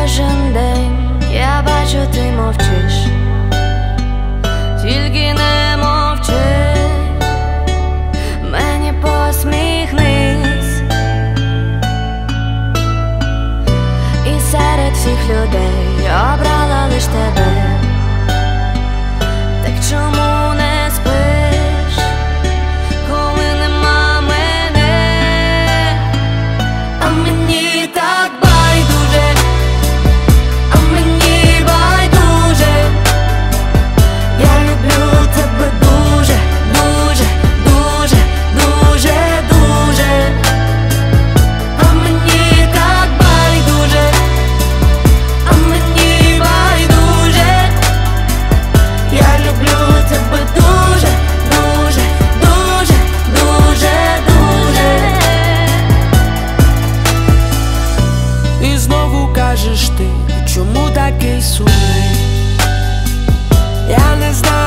кожен день я бачу, ти мовчиш, тільки не мовчи, мені посміхнись. І серед всіх людей я обрала лиш тебе. Так чому не спиш, коли нема мене? А мені так байдуже, а мені байдуже. Я люблю тебе дуже, дуже, дуже, дуже, дуже. А мені так байдуже, а мені байдуже. Я люблю тебе дуже, дуже, дуже, дуже, дуже. І знову кажеш ти, чому такий сумний? Я не знаю.